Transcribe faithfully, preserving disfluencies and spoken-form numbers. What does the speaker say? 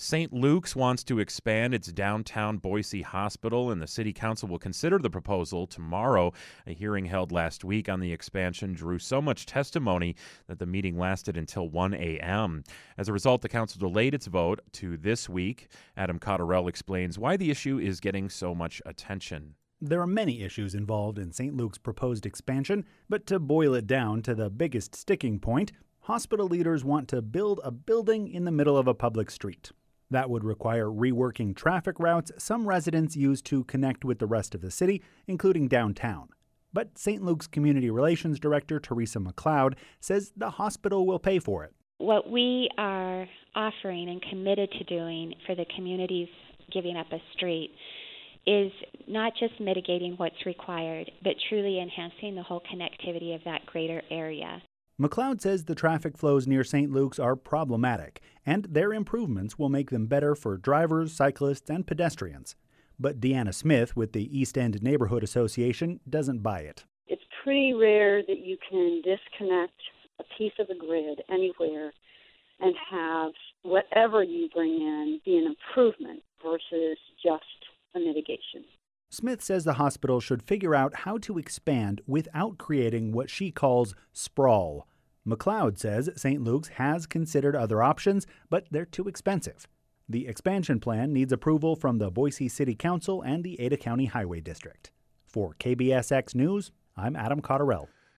Saint Luke's wants to expand its downtown Boise hospital, and the city council will consider the proposal tomorrow. A hearing held last week on the expansion drew so much testimony that the meeting lasted until one a.m. As a result, the council delayed its vote to this week. Adam Cotterell explains why the issue is getting so much attention. There are many issues involved in Saint Luke's proposed expansion, but to boil it down to the biggest sticking point, hospital leaders want to build a building in the middle of a public street. That would require reworking traffic routes some residents use to connect with the rest of the city, including downtown. But Saint Luke's Community Relations Director Teresa McLeod says the hospital will pay for it. What we are offering and committed to doing for the communities giving up a street is not just mitigating what's required, but truly enhancing the whole connectivity of that greater area. McLeod says the traffic flows near Saint Luke's are problematic, and their improvements will make them better for drivers, cyclists, and pedestrians. But Deanna Smith with the East End Neighborhood Association doesn't buy it. It's pretty rare that you can disconnect a piece of a grid anywhere and have whatever you bring in be an improvement versus just a mitigation. Smith says the hospital should figure out how to expand without creating what she calls sprawl. McLeod says Saint Luke's has considered other options, but they're too expensive. The expansion plan needs approval from the Boise City Council and the Ada County Highway District. For K B S X News, I'm Adam Cotterell.